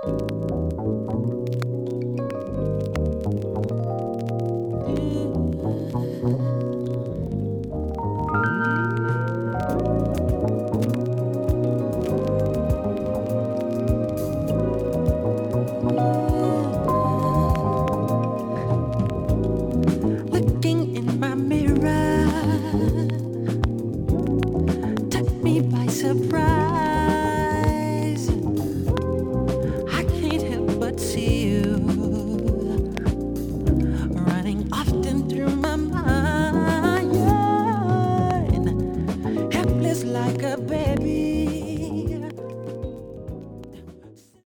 Looking in my mirror took me by surprise.